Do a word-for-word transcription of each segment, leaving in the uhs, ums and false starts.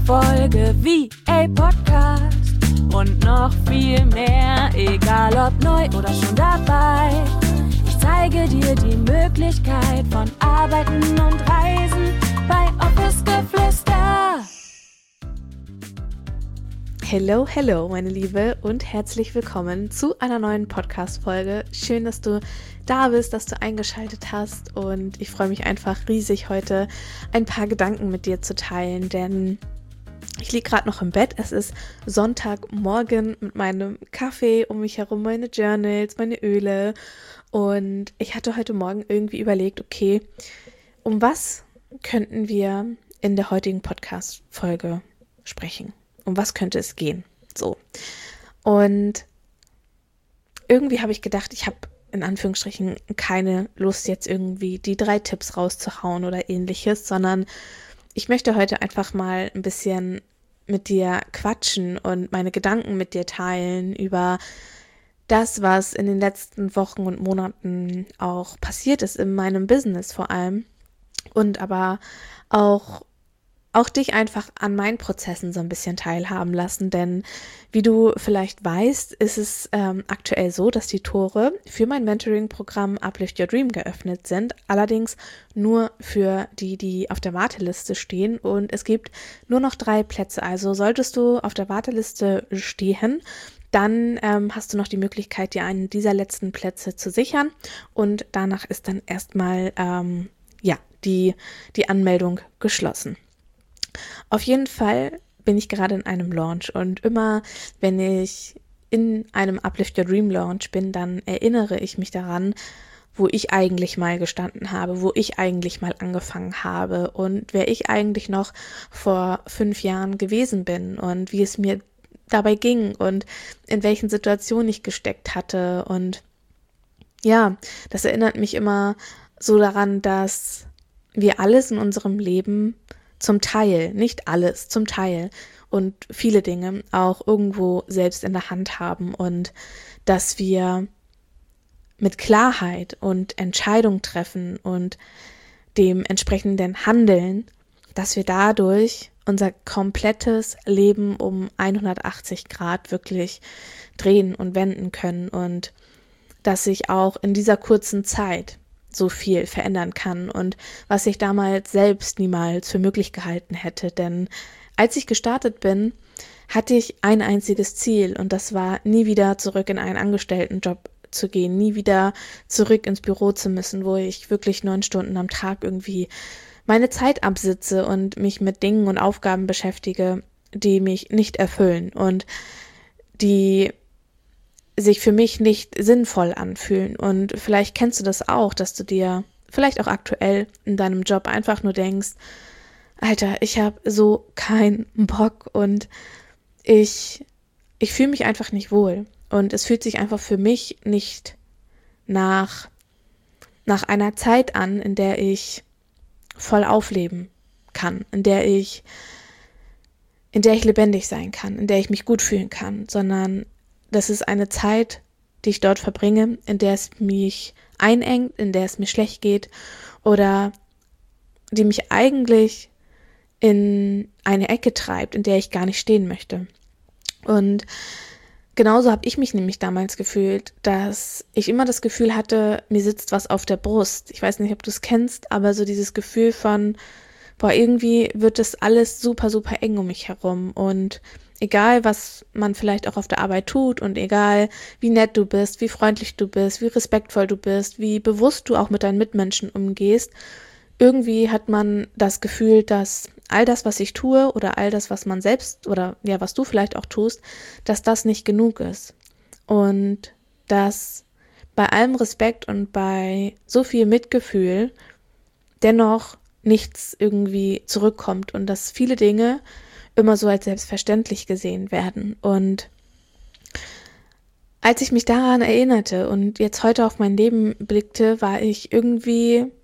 Folge V A Podcast und noch viel mehr, egal ob neu oder schon dabei. Ich zeige dir die Möglichkeit von Arbeiten und Reisen bei Office Geflüster. Hello, hello, meine Liebe, und herzlich willkommen zu einer neuen Podcast-Folge. Schön, dass du da bist, dass du eingeschaltet hast, und ich freue mich einfach riesig, heute ein paar Gedanken mit dir zu teilen, denn ich liege gerade noch im Bett. Es ist Sonntagmorgen mit meinem Kaffee, um mich herum meine Journals, meine Öle, und ich hatte heute Morgen irgendwie überlegt, okay, um was könnten wir in der heutigen Podcast-Folge sprechen? Um was könnte es gehen? So. Und irgendwie habe ich gedacht, ich habe in Anführungsstrichen keine Lust, jetzt irgendwie die drei Tipps rauszuhauen oder ähnliches, sondern ich möchte heute einfach mal ein bisschen mit dir quatschen und meine Gedanken mit dir teilen über das, was in den letzten Wochen und Monaten auch passiert ist in meinem Business vor allem, und aber auch auch dich einfach an meinen Prozessen so ein bisschen teilhaben lassen, denn wie du vielleicht weißt, ist es ähm, aktuell so, dass die Tore für mein Mentoring-Programm Uplift Your Dream geöffnet sind, allerdings nur für die, die auf der Warteliste stehen, und es gibt nur noch drei Plätze. Also solltest du auf der Warteliste stehen, dann ähm, hast du noch die Möglichkeit, dir einen dieser letzten Plätze zu sichern, und danach ist dann erstmal ähm, ja, die, die Anmeldung geschlossen. Auf jeden Fall bin ich gerade in einem Launch, und immer wenn ich in einem Uplift Your Dream Launch bin, dann erinnere ich mich daran, wo ich eigentlich mal gestanden habe, wo ich eigentlich mal angefangen habe und wer ich eigentlich noch vor fünf Jahren gewesen bin und wie es mir dabei ging und in welchen Situationen ich gesteckt hatte. Und ja, das erinnert mich immer so daran, dass wir alles in unserem Leben zum Teil, nicht alles, zum Teil und viele Dinge auch irgendwo selbst in der Hand haben, und dass wir mit Klarheit und Entscheidung treffen und dem entsprechenden Handeln, dass wir dadurch unser komplettes Leben um hundertachtzig Grad wirklich drehen und wenden können, und dass sich auch in dieser kurzen Zeit so viel verändern kann, und was ich damals selbst niemals für möglich gehalten hätte. Denn als ich gestartet bin, hatte ich ein einziges Ziel, und das war, nie wieder zurück in einen Angestelltenjob zu gehen, nie wieder zurück ins Büro zu müssen, wo ich wirklich neun Stunden am Tag irgendwie meine Zeit absitze und mich mit Dingen und Aufgaben beschäftige, die mich nicht erfüllen und die sich für mich nicht sinnvoll anfühlen. Und vielleicht kennst du das auch, dass du dir vielleicht auch aktuell in deinem Job einfach nur denkst, Alter, ich habe so keinen Bock, und ich, ich fühle mich einfach nicht wohl, und es fühlt sich einfach für mich nicht nach, nach einer Zeit an, in der ich voll aufleben kann, in der ich, in der ich lebendig sein kann, in der ich mich gut fühlen kann, sondern das ist eine Zeit, die ich dort verbringe, in der es mich einengt, in der es mir schlecht geht, oder die mich eigentlich in eine Ecke treibt, in der ich gar nicht stehen möchte. Und genauso habe ich mich nämlich damals gefühlt, dass ich immer das Gefühl hatte, mir sitzt was auf der Brust. Ich weiß nicht, ob du es kennst, aber so dieses Gefühl von, boah, irgendwie wird das alles super, super eng um mich herum, und egal, was man vielleicht auch auf der Arbeit tut, und egal, wie nett du bist, wie freundlich du bist, wie respektvoll du bist, wie bewusst du auch mit deinen Mitmenschen umgehst, irgendwie hat man das Gefühl, dass all das, was ich tue, oder all das, was man selbst, oder ja, was du vielleicht auch tust, dass das nicht genug ist. Und dass bei allem Respekt und bei so viel Mitgefühl dennoch nichts irgendwie zurückkommt, und dass viele Dinge immer so als selbstverständlich gesehen werden. Und als ich mich daran erinnerte und jetzt heute auf mein Leben blickte, war ich irgendwie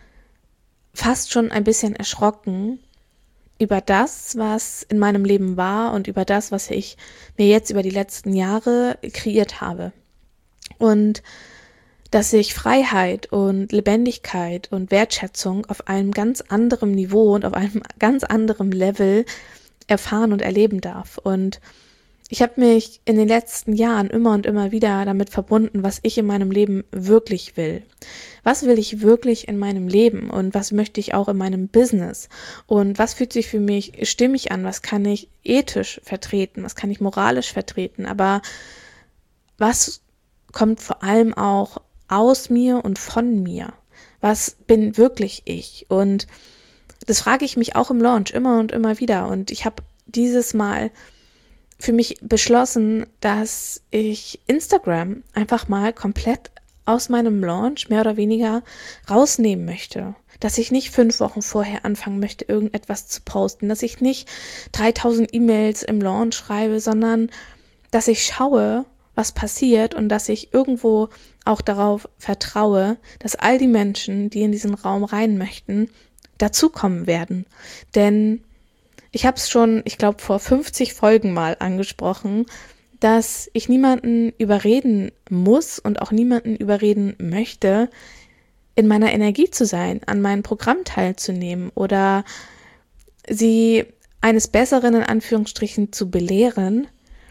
fast schon ein bisschen erschrocken über das, was in meinem Leben war, und über das, was ich mir jetzt über die letzten Jahre kreiert habe. Und dass ich Freiheit und Lebendigkeit und Wertschätzung auf einem ganz anderen Niveau und auf einem ganz anderen Level erfahren und erleben darf. Und ich habe mich in den letzten Jahren immer und immer wieder damit verbunden, was ich in meinem Leben wirklich will. Was will ich wirklich in meinem Leben und was möchte ich auch in meinem Business? Und was fühlt sich für mich stimmig an? Was kann ich ethisch vertreten? Was kann ich moralisch vertreten? Aber was kommt vor allem auch aus mir und von mir? Was bin wirklich ich? Und das frage ich mich auch im Launch immer und immer wieder. Und ich habe dieses Mal für mich beschlossen, dass ich Instagram einfach mal komplett aus meinem Launch mehr oder weniger rausnehmen möchte. Dass ich nicht fünf Wochen vorher anfangen möchte, irgendetwas zu posten. Dass ich nicht dreitausend E-Mails im Launch schreibe, sondern dass ich schaue, was passiert und dass ich irgendwo auch darauf vertraue, dass all die Menschen, die in diesen Raum rein möchten, dazukommen werden. Denn ich habe es schon, ich glaube, vor fünfzig Folgen mal angesprochen, dass ich niemanden überreden muss und auch niemanden überreden möchte, in meiner Energie zu sein, an meinem Programm teilzunehmen oder sie eines Besseren in Anführungsstrichen zu belehren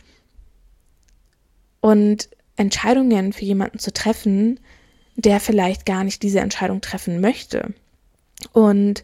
und Entscheidungen für jemanden zu treffen, der vielleicht gar nicht diese Entscheidung treffen möchte. Und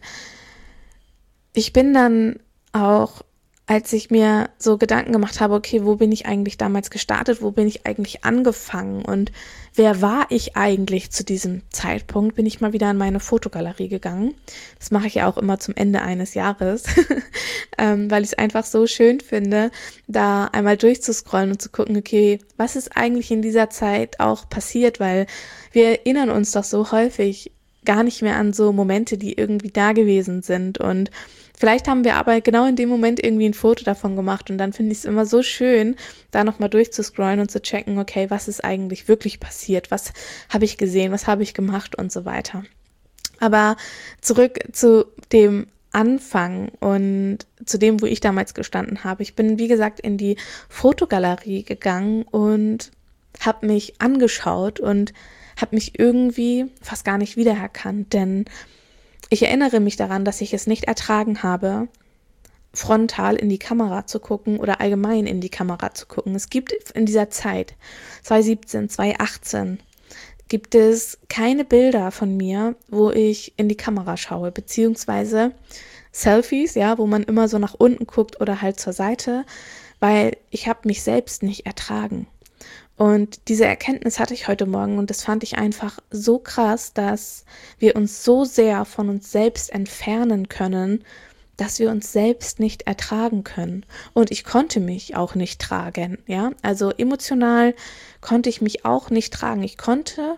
ich bin dann auch, als ich mir so Gedanken gemacht habe, okay, wo bin ich eigentlich damals gestartet, wo bin ich eigentlich angefangen und wer war ich eigentlich zu diesem Zeitpunkt, bin ich mal wieder in meine Fotogalerie gegangen. Das mache ich ja auch immer zum Ende eines Jahres, ähm, weil ich es einfach so schön finde, da einmal durchzuscrollen und zu gucken, okay, was ist eigentlich in dieser Zeit auch passiert, weil wir erinnern uns doch so häufig gar nicht mehr an so Momente, die irgendwie da gewesen sind und vielleicht haben wir aber genau in dem Moment irgendwie ein Foto davon gemacht und dann finde ich es immer so schön, da nochmal durchzuscrollen und zu checken, okay, was ist eigentlich wirklich passiert, was habe ich gesehen, was habe ich gemacht und so weiter. Aber zurück zu dem Anfang und zu dem, wo ich damals gestanden habe. Ich bin, wie gesagt, in die Fotogalerie gegangen und habe mich angeschaut und habe mich irgendwie fast gar nicht wiedererkannt, denn ich erinnere mich daran, dass ich es nicht ertragen habe, frontal in die Kamera zu gucken oder allgemein in die Kamera zu gucken. Es gibt in dieser Zeit, zwanzig siebzehn, zwanzig achtzehn, gibt es keine Bilder von mir, wo ich in die Kamera schaue, beziehungsweise Selfies, ja, wo man immer so nach unten guckt oder halt zur Seite, weil ich habe mich selbst nicht ertragen. Und diese Erkenntnis hatte ich heute Morgen und das fand ich einfach so krass, dass wir uns so sehr von uns selbst entfernen können, dass wir uns selbst nicht ertragen können. Und ich konnte mich auch nicht tragen, ja. Also emotional konnte ich mich auch nicht tragen. Ich konnte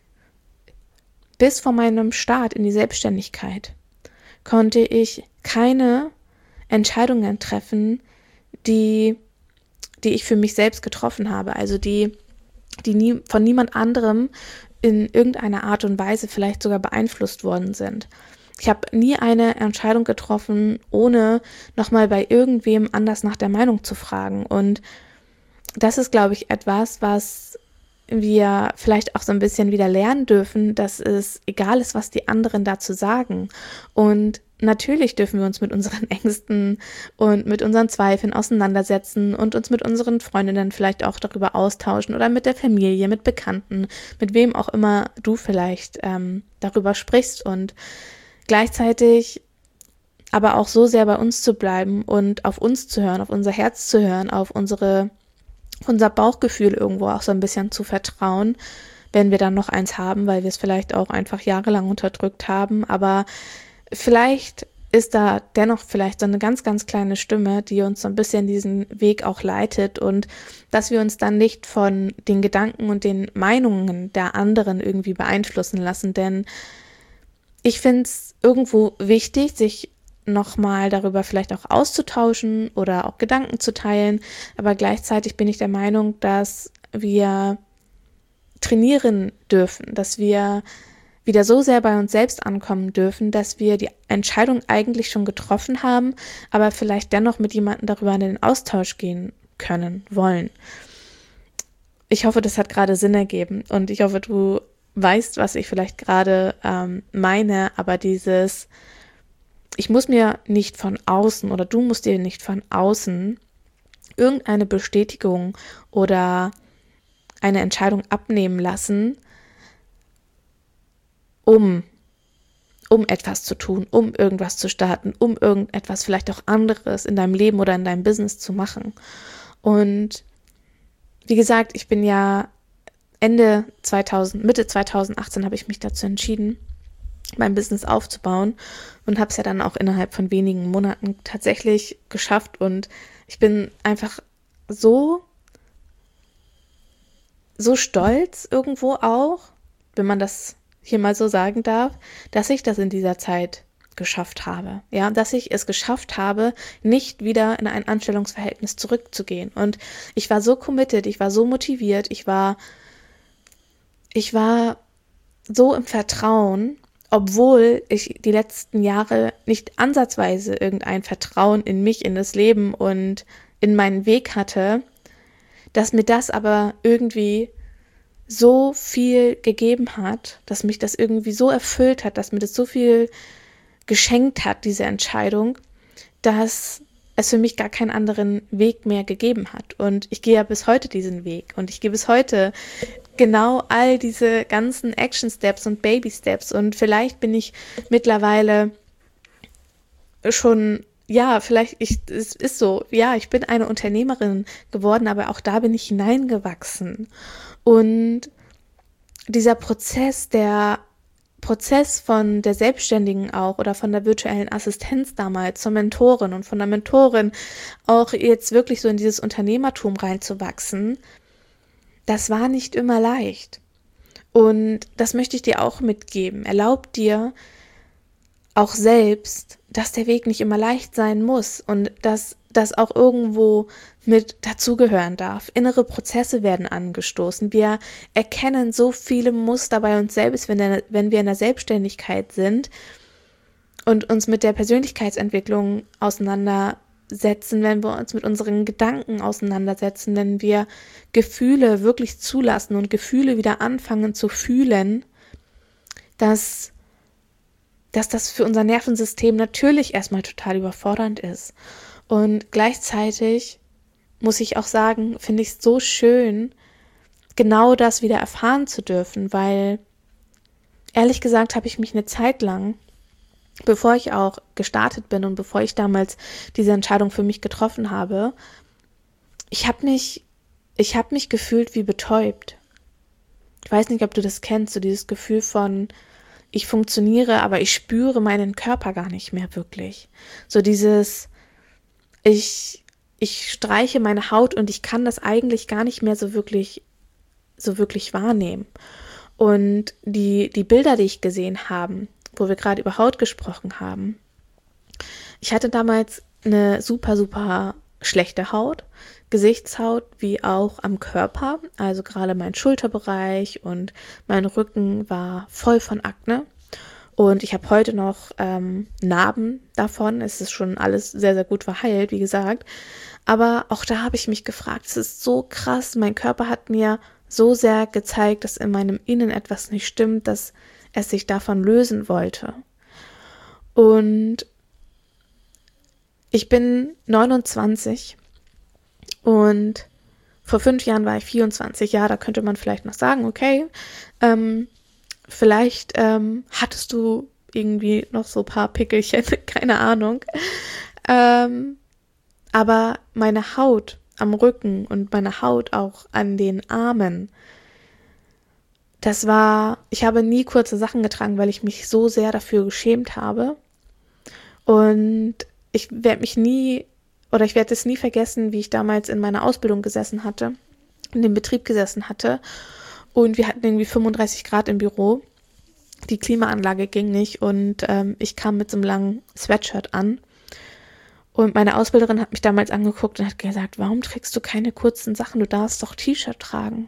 bis vor meinem Start in die Selbstständigkeit konnte ich keine Entscheidungen treffen, die die ich für mich selbst getroffen habe, also die, die nie, von niemand anderem in irgendeiner Art und Weise vielleicht sogar beeinflusst worden sind. Ich habe nie eine Entscheidung getroffen, ohne nochmal bei irgendwem anders nach der Meinung zu fragen. Und das ist, glaube ich, etwas, was wir vielleicht auch so ein bisschen wieder lernen dürfen, dass es egal ist, was die anderen dazu sagen. Und natürlich dürfen wir uns mit unseren Ängsten und mit unseren Zweifeln auseinandersetzen und uns mit unseren Freundinnen vielleicht auch darüber austauschen oder mit der Familie, mit Bekannten, mit wem auch immer du vielleicht ähm, darüber sprichst und gleichzeitig aber auch so sehr bei uns zu bleiben und auf uns zu hören, auf unser Herz zu hören, auf unsere, unser Bauchgefühl irgendwo auch so ein bisschen zu vertrauen, wenn wir dann noch eins haben, weil wir es vielleicht auch einfach jahrelang unterdrückt haben, aber vielleicht ist da dennoch vielleicht so eine ganz, ganz kleine Stimme, die uns so ein bisschen diesen Weg auch leitet und dass wir uns dann nicht von den Gedanken und den Meinungen der anderen irgendwie beeinflussen lassen, denn ich finde es irgendwo wichtig, sich nochmal darüber vielleicht auch auszutauschen oder auch Gedanken zu teilen, aber gleichzeitig bin ich der Meinung, dass wir trainieren dürfen, dass wir wieder so sehr bei uns selbst ankommen dürfen, dass wir die Entscheidung eigentlich schon getroffen haben, aber vielleicht dennoch mit jemandem darüber in den Austausch gehen können, wollen. Ich hoffe, das hat gerade Sinn ergeben und ich hoffe, du weißt, was ich vielleicht gerade ähm, meine, aber dieses ich muss mir nicht von außen oder du musst dir nicht von außen irgendeine Bestätigung oder eine Entscheidung abnehmen lassen, um, um etwas zu tun, um irgendwas zu starten, um irgendetwas vielleicht auch anderes in deinem Leben oder in deinem Business zu machen. Und wie gesagt, ich bin ja Ende zweitausend, Mitte zweitausendachtzehn habe ich mich dazu entschieden, mein Business aufzubauen und habe es ja dann auch innerhalb von wenigen Monaten tatsächlich geschafft und ich bin einfach so, so stolz irgendwo auch, wenn man das hier mal so sagen darf, dass ich das in dieser Zeit geschafft habe. Ja, dass ich es geschafft habe, nicht wieder in ein Anstellungsverhältnis zurückzugehen. Und ich war so committed, ich war so motiviert, ich war, ich war so im Vertrauen, obwohl ich die letzten Jahre nicht ansatzweise irgendein Vertrauen in mich, in das Leben und in meinen Weg hatte, dass mir das aber irgendwie so viel gegeben hat, dass mich das irgendwie so erfüllt hat, dass mir das so viel geschenkt hat, diese Entscheidung, dass es für mich gar keinen anderen Weg mehr gegeben hat. Und ich gehe ja bis heute diesen Weg und ich gehe bis heute genau all diese ganzen Action Steps und Baby Steps und vielleicht bin ich mittlerweile schon, ja, vielleicht, ich, es ist so, ja, ich bin eine Unternehmerin geworden, aber auch da bin ich hineingewachsen. Und dieser Prozess, der Prozess von der Selbstständigen auch oder von der virtuellen Assistenz damals zur Mentorin und von der Mentorin auch jetzt wirklich so in dieses Unternehmertum reinzuwachsen, das war nicht immer leicht. Und das möchte ich dir auch mitgeben. Erlaub dir auch selbst, dass der Weg nicht immer leicht sein muss und dass das auch irgendwo mit dazugehören darf. Innere Prozesse werden angestoßen. Wir erkennen so viele Muster bei uns selbst, wenn, der, wenn wir in der Selbstständigkeit sind und uns mit der Persönlichkeitsentwicklung auseinandersetzen, wenn wir uns mit unseren Gedanken auseinandersetzen, wenn wir Gefühle wirklich zulassen und Gefühle wieder anfangen zu fühlen, dass, dass das für unser Nervensystem natürlich erstmal total überfordernd ist. Und gleichzeitig muss ich auch sagen, finde ich es so schön, genau das wieder erfahren zu dürfen, weil ehrlich gesagt habe ich mich eine Zeit lang, bevor ich auch gestartet bin und bevor ich damals diese Entscheidung für mich getroffen habe, ich habe mich, ich habe mich gefühlt wie betäubt. Ich weiß nicht, ob du das kennst, so dieses Gefühl von, ich funktioniere, aber ich spüre meinen Körper gar nicht mehr wirklich. So dieses Ich, ich streiche meine Haut und ich kann das eigentlich gar nicht mehr so wirklich, so wirklich wahrnehmen. Und die, die Bilder, die ich gesehen habe, wo wir gerade über Haut gesprochen haben, ich hatte damals eine super, super schlechte Haut, Gesichtshaut wie auch am Körper, also gerade mein Schulterbereich und mein Rücken war voll von Akne. Und ich habe heute noch ähm, Narben davon. Es ist schon alles sehr, sehr gut verheilt, wie gesagt. Aber auch da habe ich mich gefragt, es ist so krass. Mein Körper hat mir so sehr gezeigt, dass in meinem Innen etwas nicht stimmt, dass es sich davon lösen wollte. Und ich bin neunundzwanzig und vor fünf Jahren war ich vierundzwanzig. Ja, da könnte man vielleicht noch sagen, okay, ähm, Vielleicht ähm, hattest du irgendwie noch so ein paar Pickelchen, keine Ahnung. Ähm, aber meine Haut am Rücken und meine Haut auch an den Armen, das war, ich habe nie kurze Sachen getragen, weil ich mich so sehr dafür geschämt habe. Und ich werde mich nie, oder ich werde es nie vergessen, wie ich damals in meiner Ausbildung gesessen hatte, in dem Betrieb gesessen hatte. Und wir hatten irgendwie fünfunddreißig Grad im Büro. Die Klimaanlage ging nicht und ähm, ich kam mit so einem langen Sweatshirt an. Und meine Ausbilderin hat mich damals angeguckt und hat gesagt, warum trägst du keine kurzen Sachen? Du darfst doch T-Shirt tragen.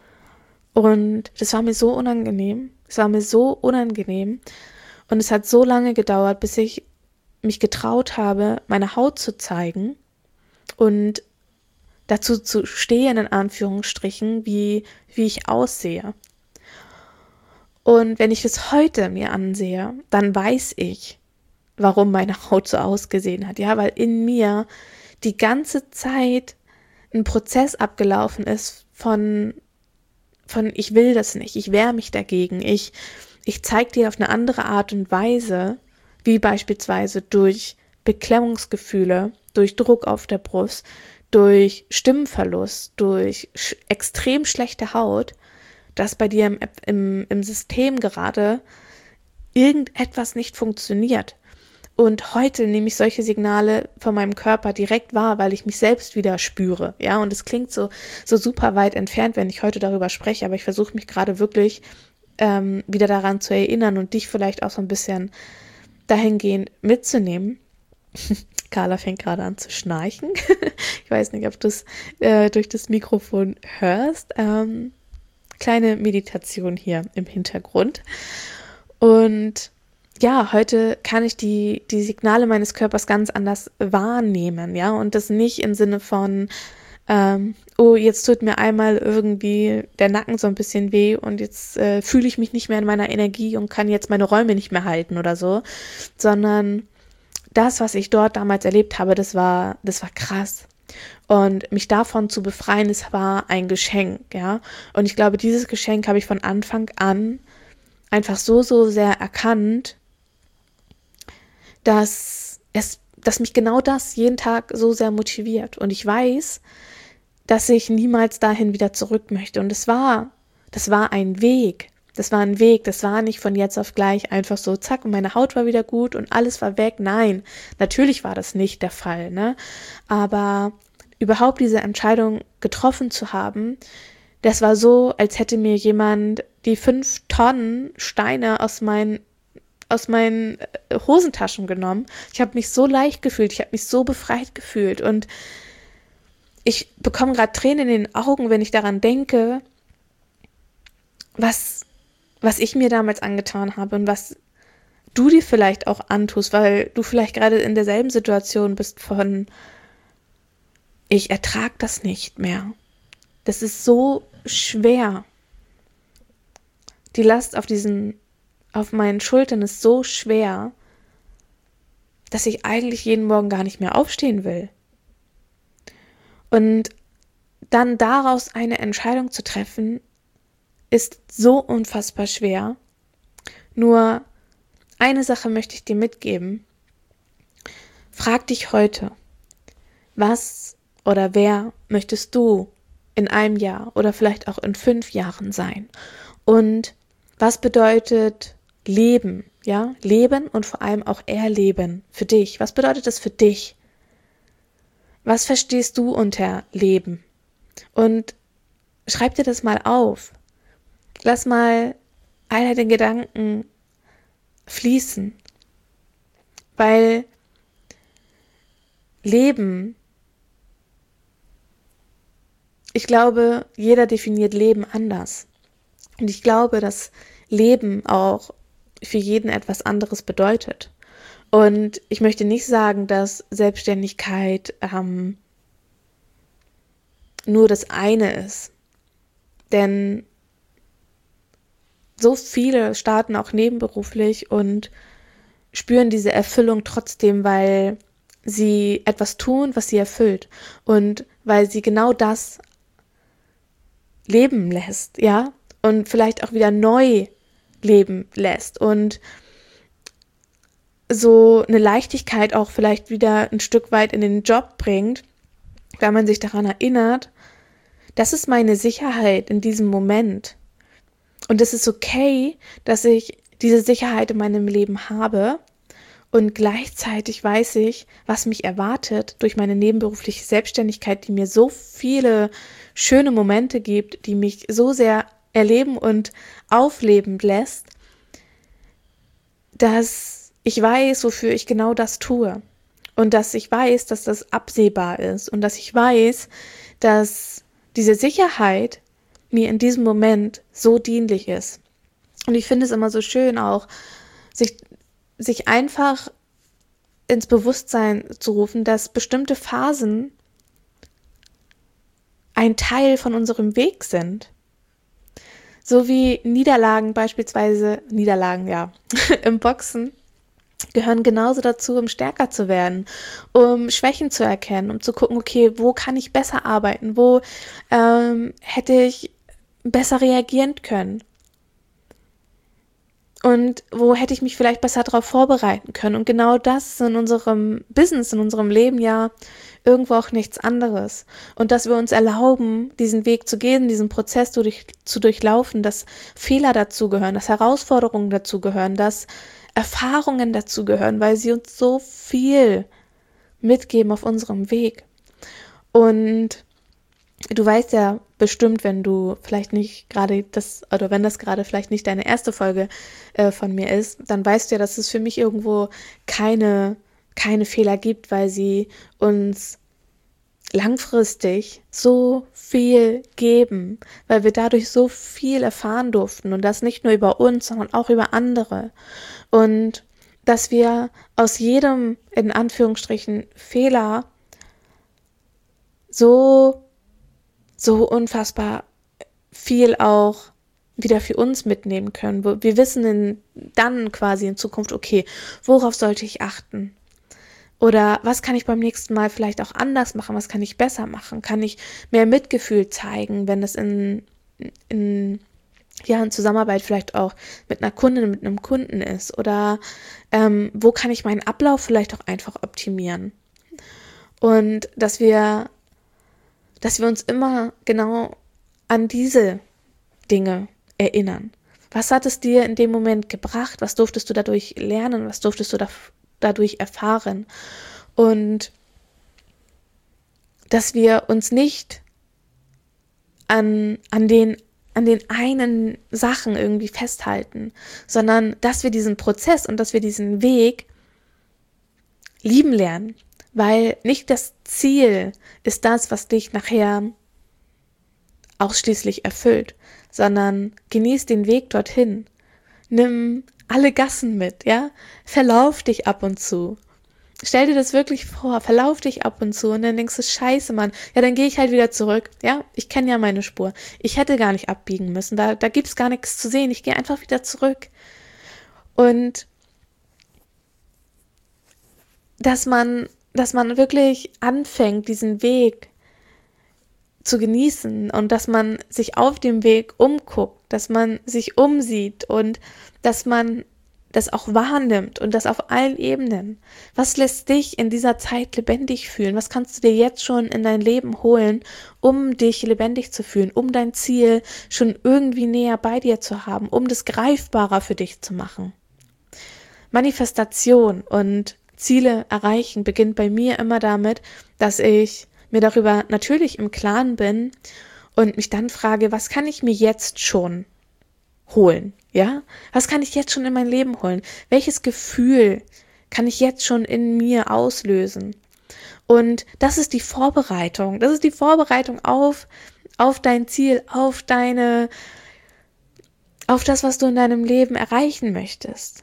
Und das war mir so unangenehm. Es war mir so unangenehm. Und es hat so lange gedauert, bis ich mich getraut habe, meine Haut zu zeigen und dazu zu stehen, in Anführungsstrichen, wie, wie ich aussehe. Und wenn ich es heute mir ansehe, dann weiß ich, warum meine Haut so ausgesehen hat. Ja, weil in mir die ganze Zeit ein Prozess abgelaufen ist von, von ich will das nicht, ich wehre mich dagegen, ich, ich zeige dir auf eine andere Art und Weise, wie beispielsweise durch Beklemmungsgefühle, durch Druck auf der Brust, durch Stimmenverlust, durch sch- extrem schlechte Haut, dass bei dir im, im, im System gerade irgendetwas nicht funktioniert. Und heute nehme ich solche Signale von meinem Körper direkt wahr, weil ich mich selbst wieder spüre. Ja, und es klingt so, so super weit entfernt, wenn ich heute darüber spreche, aber ich versuche mich gerade wirklich ähm, wieder daran zu erinnern und dich vielleicht auch so ein bisschen dahingehend mitzunehmen. Carla fängt gerade an zu schnarchen. Ich weiß nicht, ob du es äh, durch das Mikrofon hörst. Ähm, kleine Meditation hier im Hintergrund. Und ja, heute kann ich die, die Signale meines Körpers ganz anders wahrnehmen, ja, und das nicht im Sinne von, ähm, oh, jetzt tut mir einmal irgendwie der Nacken so ein bisschen weh und jetzt äh, fühle ich mich nicht mehr in meiner Energie und kann jetzt meine Räume nicht mehr halten oder so, sondern das, was ich dort damals erlebt habe, das war, das war krass. Und mich davon zu befreien, das war ein Geschenk, ja, und ich glaube, dieses Geschenk habe ich von Anfang an einfach so, so sehr erkannt, dass es, dass mich genau das jeden Tag so sehr motiviert. Und ich weiß, dass ich niemals dahin wieder zurück möchte. Und es war, das war ein Weg. Das war ein Weg. Das war nicht von jetzt auf gleich einfach so, zack, und meine Haut war wieder gut und alles war weg. Nein, natürlich war das nicht der Fall, ne? Aber überhaupt diese Entscheidung getroffen zu haben, das war so, als hätte mir jemand die fünf Tonnen Steine aus meinen aus meinen Hosentaschen genommen. Ich habe mich so leicht gefühlt, ich habe mich so befreit gefühlt und ich bekomme gerade Tränen in den Augen, wenn ich daran denke, was, was ich mir damals angetan habe und was du dir vielleicht auch antust, weil du vielleicht gerade in derselben Situation bist von ich ertrage das nicht mehr. Das ist so schwer. Die Last auf diesen auf meinen Schultern ist so schwer, dass ich eigentlich jeden Morgen gar nicht mehr aufstehen will. Und dann daraus eine Entscheidung zu treffen, ist so unfassbar schwer. Nur eine Sache möchte ich dir mitgeben. Frag dich heute, was oder wer möchtest du in einem Jahr oder vielleicht auch in fünf Jahren sein? Und was bedeutet Leben, ja, Leben und vor allem auch Erleben für dich. Was bedeutet das für dich? Was verstehst du unter Leben? Und schreib dir das mal auf. Lass mal all deine Gedanken fließen. Weil Leben, ich glaube, jeder definiert Leben anders. Und ich glaube, dass Leben auch für jeden etwas anderes bedeutet. Und ich möchte nicht sagen, dass Selbstständigkeit ähm, nur das eine ist. Denn so viele starten auch nebenberuflich und spüren diese Erfüllung trotzdem, weil sie etwas tun, was sie erfüllt. Und weil sie genau das leben lässt, ja, und vielleicht auch wieder neu leben lässt und so eine Leichtigkeit auch vielleicht wieder ein Stück weit in den Job bringt, weil man sich daran erinnert, das ist meine Sicherheit in diesem Moment. Und es ist okay, dass ich diese Sicherheit in meinem Leben habe und gleichzeitig weiß ich, was mich erwartet durch meine nebenberufliche Selbstständigkeit, die mir so viele schöne Momente gibt, die mich so sehr erleben und aufleben lässt, dass ich weiß, wofür ich genau das tue und dass ich weiß, dass das absehbar ist und dass ich weiß, dass diese Sicherheit mir in diesem Moment so dienlich ist. Und ich finde es immer so schön auch, sich, sich einfach ins Bewusstsein zu rufen, dass bestimmte Phasen ein Teil von unserem Weg sind. So wie Niederlagen beispielsweise, Niederlagen, ja, im Boxen, gehören genauso dazu, um stärker zu werden, um Schwächen zu erkennen, um zu gucken, okay, wo kann ich besser arbeiten, wo ähm, hätte ich besser reagieren können und wo hätte ich mich vielleicht besser darauf vorbereiten können. Und genau das ist in unserem Business, in unserem Leben ja irgendwo auch nichts anderes. Und dass wir uns erlauben, diesen Weg zu gehen, diesen Prozess durch, zu durchlaufen, dass Fehler dazugehören, dass Herausforderungen dazugehören, dass Erfahrungen dazugehören, weil sie uns so viel mitgeben auf unserem Weg. Und du weißt ja bestimmt, wenn du vielleicht nicht gerade das, oder wenn das gerade vielleicht nicht deine erste Folge äh, von mir ist, dann weißt du ja, dass es für mich irgendwo keine, keine Fehler gibt, weil sie uns langfristig so viel geben, weil wir dadurch so viel erfahren durften und das nicht nur über uns, sondern auch über andere. Und dass wir aus jedem, in Anführungsstrichen, Fehler so so unfassbar viel auch wieder für uns mitnehmen können. Wir wissen in, dann quasi in Zukunft, okay, worauf sollte ich achten? Oder was kann ich beim nächsten Mal vielleicht auch anders machen? Was kann ich besser machen? Kann ich mehr Mitgefühl zeigen, wenn es in, in, ja, in Zusammenarbeit vielleicht auch mit einer Kundin, mit einem Kunden ist? Oder ähm, wo kann ich meinen Ablauf vielleicht auch einfach optimieren? Und dass wir dass wir uns immer genau an diese Dinge erinnern. Was hat es dir in dem Moment gebracht? Was durftest du dadurch lernen? Was durftest du da, dadurch erfahren? Und dass wir uns nicht an, an, den, an den einen Sachen irgendwie festhalten, sondern dass wir diesen Prozess und dass wir diesen Weg lieben lernen. Weil nicht das Ziel ist das, was dich nachher ausschließlich erfüllt, sondern genieß den Weg dorthin. Nimm alle Gassen mit, ja? Verlauf dich ab und zu. Stell dir das wirklich vor, verlauf dich ab und zu und dann denkst du, scheiße, Mann, ja, dann gehe ich halt wieder zurück. Ja, ich kenne ja meine Spur. Ich hätte gar nicht abbiegen müssen, da, da gibt es gar nichts zu sehen. Ich gehe einfach wieder zurück. Und dass man dass man wirklich anfängt, diesen Weg zu genießen und dass man sich auf dem Weg umguckt, dass man sich umsieht und dass man das auch wahrnimmt und das auf allen Ebenen. Was lässt dich in dieser Zeit lebendig fühlen? Was kannst du dir jetzt schon in dein Leben holen, um dich lebendig zu fühlen, um dein Ziel schon irgendwie näher bei dir zu haben, um das greifbarer für dich zu machen? Manifestation und Ziele erreichen beginnt bei mir immer damit, dass ich mir darüber natürlich im Klaren bin und mich dann frage, was kann ich mir jetzt schon holen? Ja? Was kann ich jetzt schon in mein Leben holen? Welches Gefühl kann ich jetzt schon in mir auslösen? Und das ist die Vorbereitung. Das ist die Vorbereitung auf, auf dein Ziel, auf deine, auf das, was du in deinem Leben erreichen möchtest.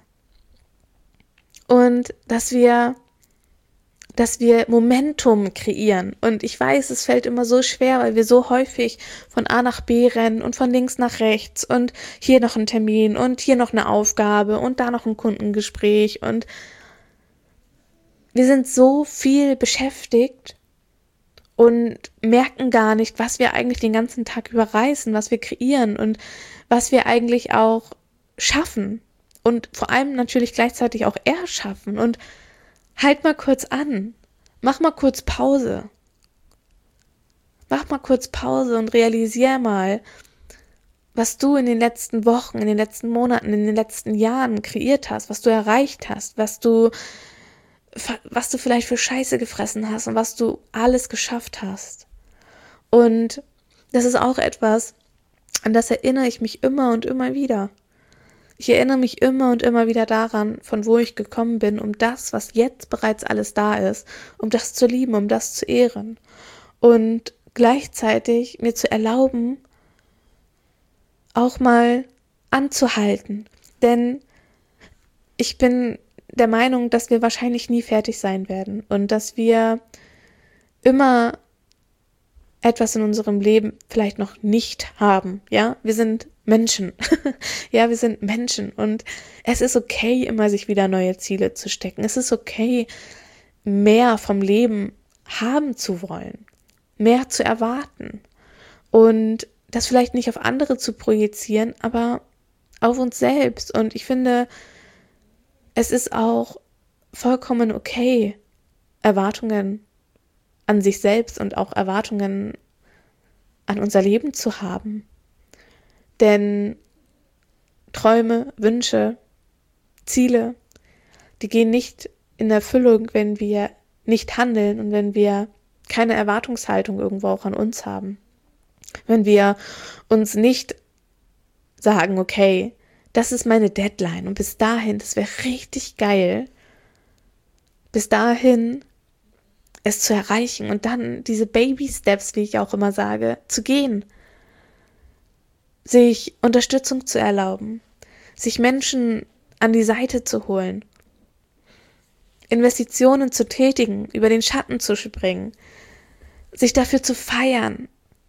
Und dass wir, dass wir Momentum kreieren. Und ich weiß, es fällt immer so schwer, weil wir so häufig von A nach B rennen und von links nach rechts und hier noch ein Termin und hier noch eine Aufgabe und da noch ein Kundengespräch. Und wir sind so viel beschäftigt und merken gar nicht, was wir eigentlich den ganzen Tag überreißen, was wir kreieren und was wir eigentlich auch schaffen. Und vor allem natürlich gleichzeitig auch erschaffen. Und halt mal kurz an. Mach mal kurz Pause. Mach mal kurz Pause und realisier mal, was du in den letzten Wochen, in den letzten Monaten, in den letzten Jahren kreiert hast, was du erreicht hast, was du, was du vielleicht für Scheiße gefressen hast und was du alles geschafft hast. Und das ist auch etwas, an das erinnere ich mich immer und immer wieder. Ich erinnere mich immer und immer wieder daran, von wo ich gekommen bin, um das, was jetzt bereits alles da ist, um das zu lieben, um das zu ehren. Und gleichzeitig mir zu erlauben, auch mal anzuhalten. Denn ich bin der Meinung, dass wir wahrscheinlich nie fertig sein werden und dass wir immer etwas in unserem Leben vielleicht noch nicht haben, ja, wir sind Menschen, ja, wir sind Menschen und es ist okay, immer sich wieder neue Ziele zu stecken, es ist okay, mehr vom Leben haben zu wollen, mehr zu erwarten und das vielleicht nicht auf andere zu projizieren, aber auf uns selbst. Und ich finde, es ist auch vollkommen okay, Erwartungen an sich selbst und auch Erwartungen an unser Leben zu haben. Denn Träume, Wünsche, Ziele, die gehen nicht in Erfüllung, wenn wir nicht handeln und wenn wir keine Erwartungshaltung irgendwo auch an uns haben. Wenn wir uns nicht sagen, okay, das ist meine Deadline und bis dahin, das wäre richtig geil, bis dahin es zu erreichen und dann diese Baby-Steps, wie ich auch immer sage, zu gehen, sich Unterstützung zu erlauben, sich Menschen an die Seite zu holen, Investitionen zu tätigen, über den Schatten zu springen, sich dafür zu feiern,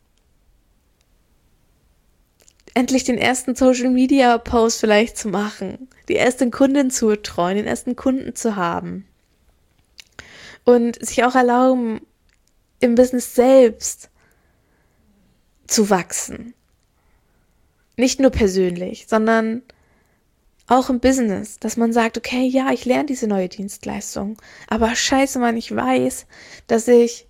endlich den ersten Social-Media-Post vielleicht zu machen, die erste Kundin zu betreuen, den ersten Kunden zu haben und sich auch erlauben, im Business selbst zu wachsen. Nicht nur persönlich, sondern auch im Business, dass man sagt, okay, ja, ich lerne diese neue Dienstleistung, aber scheiße, Mann, ich weiß, dass ich,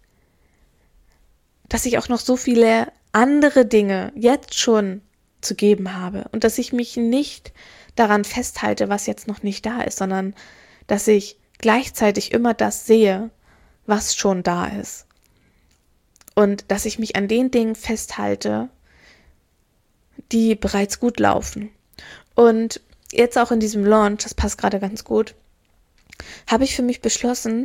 dass ich auch noch so viele andere Dinge jetzt schon zu geben habe und dass ich mich nicht daran festhalte, was jetzt noch nicht da ist, sondern dass ich gleichzeitig immer das sehe, was schon da ist und dass ich mich an den Dingen festhalte, die bereits gut laufen. Und jetzt auch in diesem Launch, das passt gerade ganz gut, habe ich für mich beschlossen,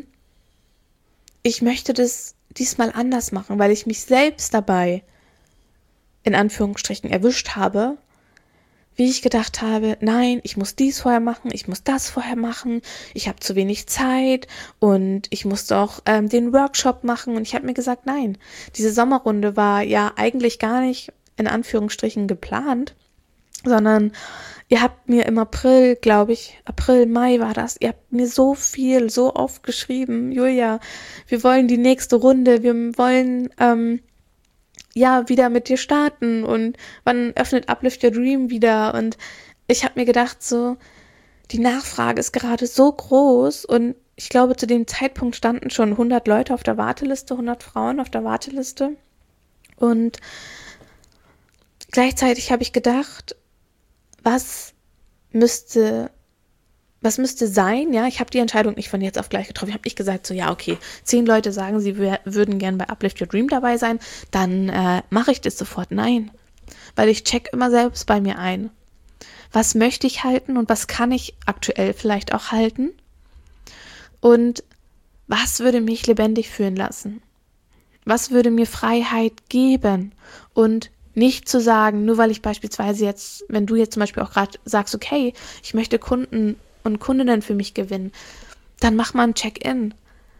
ich möchte das diesmal anders machen, weil ich mich selbst dabei in Anführungsstrichen erwischt habe, wie ich gedacht habe, nein, ich muss dies vorher machen, ich muss das vorher machen, ich habe zu wenig Zeit und ich muss doch ähm, den Workshop machen und ich habe mir gesagt, nein, diese Sommerrunde war ja eigentlich gar nicht in Anführungsstrichen geplant, sondern ihr habt mir im April, glaube ich, April, Mai war das, ihr habt mir so viel, so oft geschrieben, Julia, wir wollen die nächste Runde, wir wollen ähm, ja wieder mit dir starten und wann öffnet Uplift Your Dream wieder und ich habe mir gedacht so, die Nachfrage ist gerade so groß und ich glaube zu dem Zeitpunkt standen schon hundert Leute auf der Warteliste, hundert Frauen auf der Warteliste und gleichzeitig habe ich gedacht, was müsste Was müsste sein, ja, ich habe die Entscheidung nicht von jetzt auf gleich getroffen. Ich habe nicht gesagt, so, ja, okay, zehn Leute sagen, sie w- würden gern bei Uplift Your Dream dabei sein, dann äh, mache ich das sofort. Nein, weil ich check immer selbst bei mir ein. Was möchte ich halten und was kann ich aktuell vielleicht auch halten? Und was würde mich lebendig fühlen lassen? Was würde mir Freiheit geben? Und nicht zu sagen, nur weil ich beispielsweise jetzt, wenn du jetzt zum Beispiel auch gerade sagst, okay, ich möchte Kunden und Kundinnen für mich gewinnen, dann mach mal ein Check-in.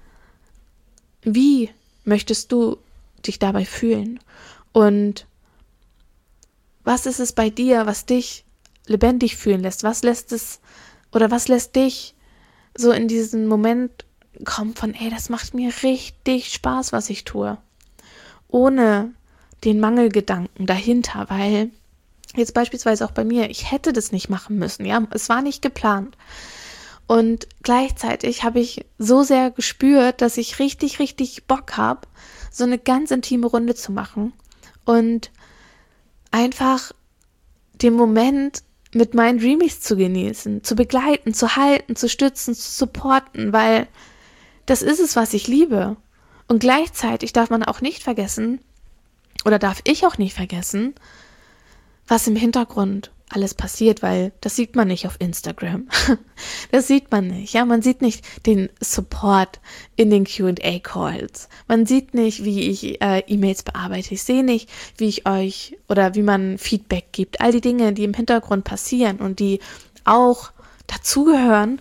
Wie möchtest du dich dabei fühlen? Und was ist es bei dir, was dich lebendig fühlen lässt? Was lässt es oder was lässt dich so in diesen Moment kommen von, ey, das macht mir richtig Spaß, was ich tue. Ohne den Mangelgedanken dahinter, weil jetzt beispielsweise auch bei mir, ich hätte das nicht machen müssen, ja, es war nicht geplant. Und gleichzeitig habe ich so sehr gespürt, dass ich richtig, richtig Bock habe, so eine ganz intime Runde zu machen und einfach den Moment mit meinen Dreamies zu genießen, zu begleiten, zu halten, zu stützen, zu supporten, weil das ist es, was ich liebe. Und gleichzeitig darf man auch nicht vergessen, oder darf ich auch nicht vergessen, was im Hintergrund alles passiert, weil das sieht man nicht auf Instagram. Das sieht man nicht. Ja, man sieht nicht den Support in den Q and A Calls. Man sieht nicht, wie ich äh, E-Mails bearbeite. Ich sehe nicht, wie ich euch oder wie man Feedback gibt. All die Dinge, die im Hintergrund passieren und die auch dazugehören,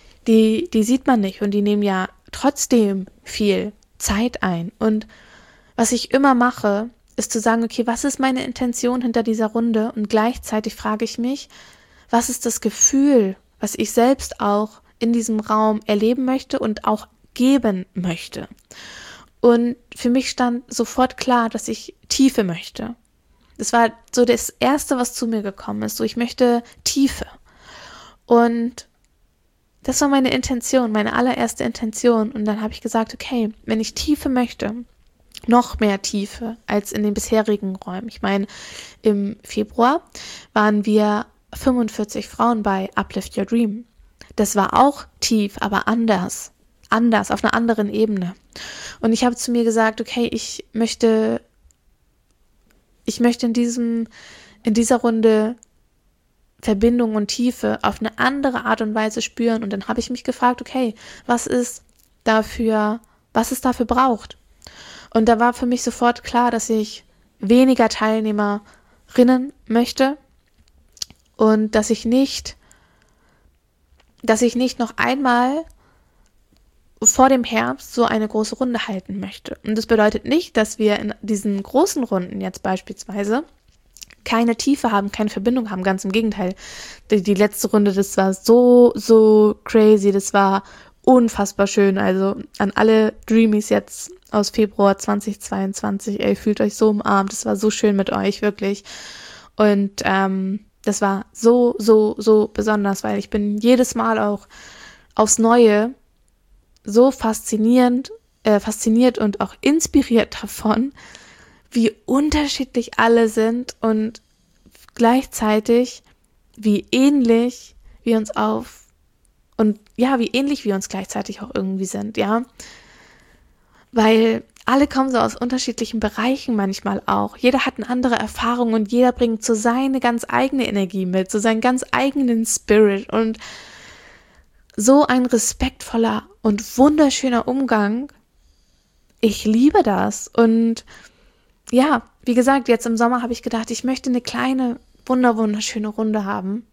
die, die sieht man nicht und die nehmen ja trotzdem viel Zeit ein. Und was ich immer mache, ist zu sagen, okay, was ist meine Intention hinter dieser Runde? Und gleichzeitig frage ich mich, was ist das Gefühl, was ich selbst auch in diesem Raum erleben möchte und auch geben möchte? Und für mich stand sofort klar, dass ich Tiefe möchte. Das war so das Erste, was zu mir gekommen ist. So, ich möchte Tiefe. Und das war meine Intention, meine allererste Intention. Und dann habe ich gesagt, okay, wenn ich Tiefe möchte, noch mehr Tiefe als in den bisherigen Räumen. Ich meine, im Februar waren wir fünfundvierzig Frauen bei Uplift Your Dream. Das war auch tief, aber anders. Anders, auf einer anderen Ebene. Und ich habe zu mir gesagt, okay, ich möchte, ich möchte in diesem, in dieser Runde Verbindung und Tiefe auf eine andere Art und Weise spüren. Und dann habe ich mich gefragt, okay, was ist dafür, was es dafür braucht? Und da war für mich sofort klar, dass ich weniger Teilnehmerinnen möchte und dass ich nicht, dass ich nicht noch einmal vor dem Herbst so eine große Runde halten möchte. Und das bedeutet nicht, dass wir in diesen großen Runden jetzt beispielsweise keine Tiefe haben, keine Verbindung haben, ganz im Gegenteil. Die, die letzte Runde, das war so, so crazy, das war unfassbar schön. Also an alle Dreamies jetzt aus Februar zweitausendzweiundzwanzig, ey, fühlt euch so umarmt, das war so schön mit euch, wirklich. Und ähm, das war so, so, so besonders, weil ich bin jedes Mal auch aufs Neue so faszinierend, äh, fasziniert und auch inspiriert davon, wie unterschiedlich alle sind und gleichzeitig wie ähnlich wir uns auf und ja, wie ähnlich wir uns gleichzeitig auch irgendwie sind, ja. Weil alle kommen so aus unterschiedlichen Bereichen manchmal auch. Jeder hat eine andere Erfahrung und jeder bringt so seine ganz eigene Energie mit, so seinen ganz eigenen Spirit und so ein respektvoller und wunderschöner Umgang. Ich liebe das. Und ja, wie gesagt, jetzt im Sommer habe ich gedacht, ich möchte eine kleine, wunder wunderschöne Runde haben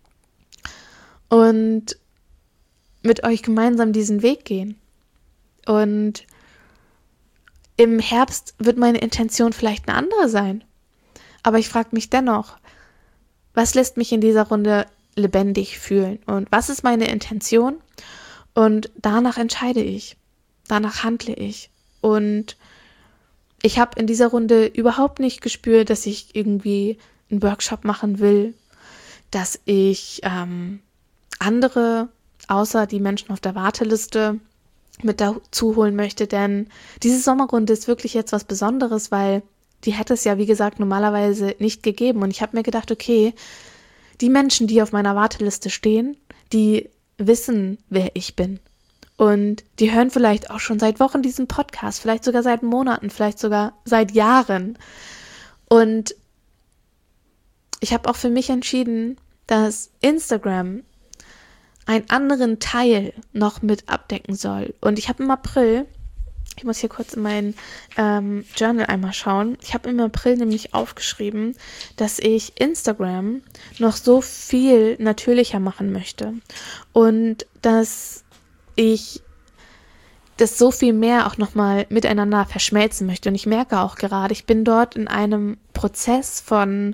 und mit euch gemeinsam diesen Weg gehen. Und im Herbst wird meine Intention vielleicht eine andere sein. Aber ich frage mich dennoch, was lässt mich in dieser Runde lebendig fühlen und was ist meine Intention? Und danach entscheide ich, danach handle ich. Und ich habe in dieser Runde überhaupt nicht gespürt, dass ich irgendwie einen Workshop machen will, dass ich ähm, andere, außer die Menschen auf der Warteliste, mit dazu holen möchte, denn diese Sommerrunde ist wirklich jetzt was Besonderes, weil die hätte es ja, wie gesagt, normalerweise nicht gegeben. Und ich habe mir gedacht, okay, die Menschen, die auf meiner Warteliste stehen, die wissen, wer ich bin. Und die hören vielleicht auch schon seit Wochen diesen Podcast, vielleicht sogar seit Monaten, vielleicht sogar seit Jahren. Und ich habe auch für mich entschieden, dass Instagram einen anderen Teil noch mit abdecken soll. Und ich habe im April, ich muss hier kurz in mein ähm, Journal einmal schauen, ich habe im April nämlich aufgeschrieben, dass ich Instagram noch so viel natürlicher machen möchte und dass ich das so viel mehr auch nochmal miteinander verschmelzen möchte. Und ich merke auch gerade, ich bin dort in einem Prozess von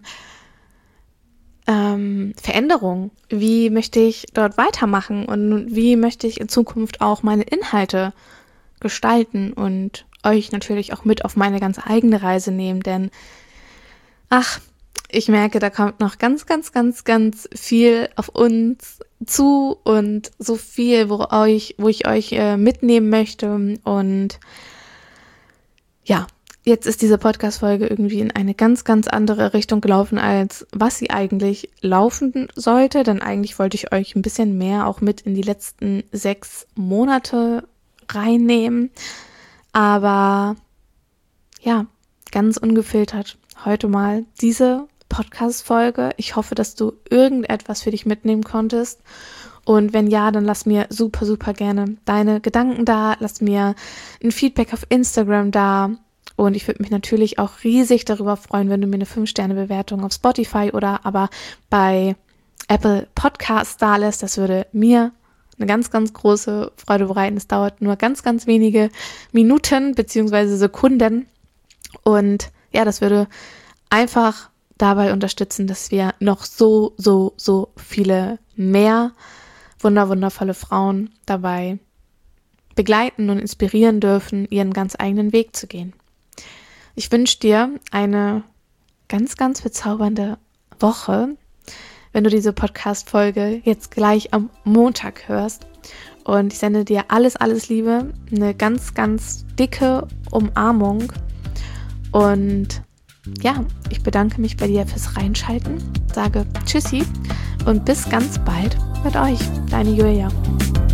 ähm, Veränderung. Wie möchte ich dort weitermachen und wie möchte ich in Zukunft auch meine Inhalte gestalten und euch natürlich auch mit auf meine ganz eigene Reise nehmen, denn ach, ich merke, da kommt noch ganz, ganz, ganz, ganz viel auf uns zu und so viel, wo, euch, wo ich euch äh, mitnehmen möchte. Und ja, jetzt ist diese Podcast-Folge irgendwie in eine ganz, ganz andere Richtung gelaufen, als was sie eigentlich laufen sollte, denn eigentlich wollte ich euch ein bisschen mehr auch mit in die letzten sechs Monate reinnehmen, aber ja, ganz ungefiltert heute mal diese Podcast-Folge. Ich hoffe, dass du irgendetwas für dich mitnehmen konntest und wenn ja, dann lass mir super, super gerne deine Gedanken da, lass mir ein Feedback auf Instagram da und ich würde mich natürlich auch riesig darüber freuen, wenn du mir eine fünf Sterne Bewertung auf Spotify oder aber bei Apple Podcasts da lässt. Das würde mir eine ganz, ganz große Freude bereiten. Es dauert nur ganz, ganz wenige Minuten beziehungsweise Sekunden Und ja, das würde einfach dabei unterstützen, dass wir noch so, so, so viele mehr wunder, wundervolle Frauen dabei begleiten und inspirieren dürfen, ihren ganz eigenen Weg zu gehen. Ich wünsche dir eine ganz, ganz bezaubernde Woche, wenn du diese Podcast-Folge jetzt gleich am Montag hörst. Und ich sende dir alles, alles Liebe, eine ganz, ganz dicke Umarmung. Und ja, ich bedanke mich bei dir fürs Reinschalten, sage Tschüssi und bis ganz bald mit euch, deine Julia.